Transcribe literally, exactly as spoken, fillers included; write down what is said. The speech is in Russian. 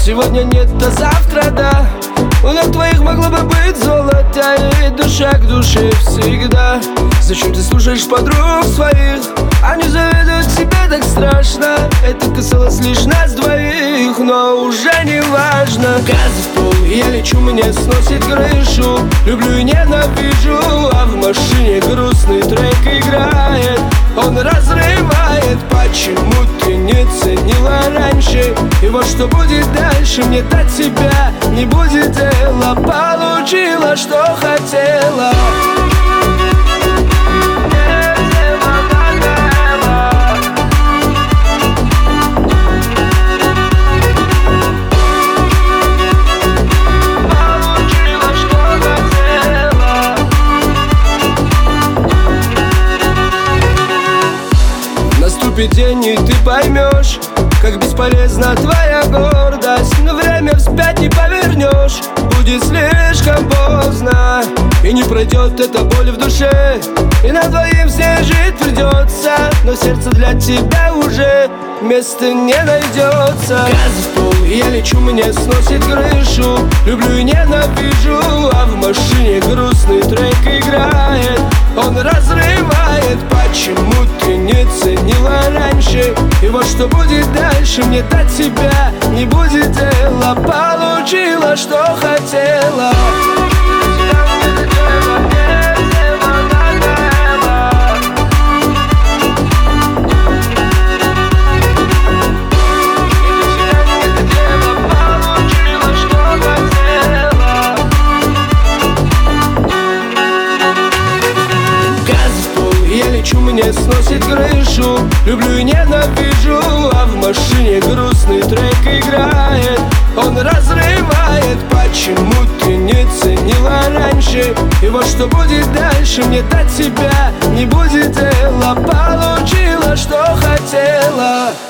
Сегодня нет, а завтра да. У ног твоих могло бы быть золото, и душа к душе всегда. Зачем ты слушаешь подруг своих? Они завидуют тебе так страшно. Это касалось лишь нас двоих, но уже не важно. Газ в пол, я лечу, мне сносит крышу. Люблю и ненавижу, а в машине грустный трек играет. Он разрывает, почему ты не ценила раньше? И вот что будет дальше, мне до тебя не будет дела. Получила, что хотела. Наступит день, и ты поймешь, как бесполезна твоя гордость. Но время вспять не повернешь, будет слишком поздно. И не пройдет эта боль в душе, и на двоим все жить придется. Но сердце для тебя уже места не найдется. Газ в пол, я лечу, мне сносит крышу. Люблю и ненавижу, а в машине грустный трек играет. Он разрывает, почему ты не ценила раньше? И вот что будет дальше, мне до тебя не будет дела. Получила, что хотела. Я лечу, мне сносит крышу. Люблю и ненавижу, а в машине грустный трек играет. Он разрывает, почему ты не ценила раньше? И вот что будет дальше, мне до тебя не будет дела. Получила, что хотела.